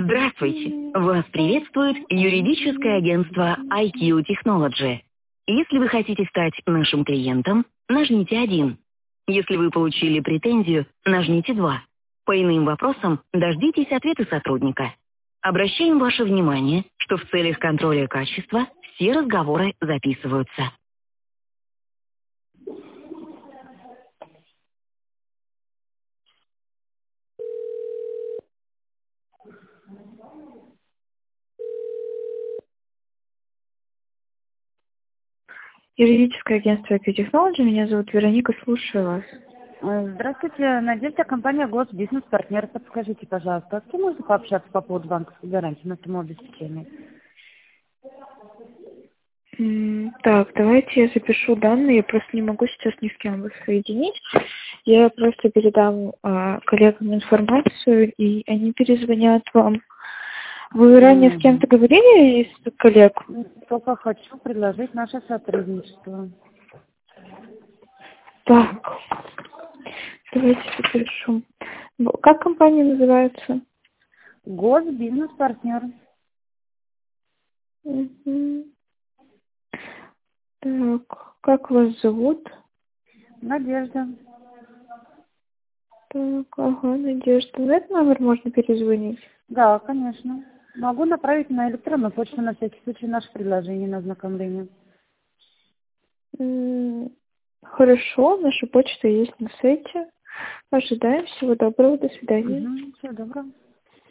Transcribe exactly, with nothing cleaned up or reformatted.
Здравствуйте! Вас приветствует юридическое агентство ай кью Technology. Если вы хотите стать нашим клиентом, нажмите один. Если вы получили претензию, нажмите два. По иным вопросам дождитесь ответа сотрудника. Обращаем ваше внимание, что в целях контроля качества все разговоры записываются. Юридическое агентство ай кью Technology, меня зовут Вероника, слушаю вас. Э, Здравствуйте, Надежда, компания Госбизнес-партнер. Подскажите, пожалуйста, с кем можно пообщаться по поводу банковской гарантии на самообеспечение? М, Так, давайте я запишу данные, я просто не могу сейчас ни с кем вас соединить. Я просто передам а, коллегам информацию, и они перезвонят вам. Вы ранее с Мгм. кем-то говорили из коллег? Только хочу предложить наше сотрудничество. Так, давайте запишу. Б- Как компания называется? Госбизнес-партнер. Мгм. Так, как вас зовут? Надежда. Так, ага, Надежда. На этот номер можно перезвонить? Да, конечно. Могу направить на электронную почту на всякий случай наше предложение на ознакомление. М, Хорошо, наша почта есть на сайте. Ожидаем. Всего доброго. До свидания. Угу. Всего доброго.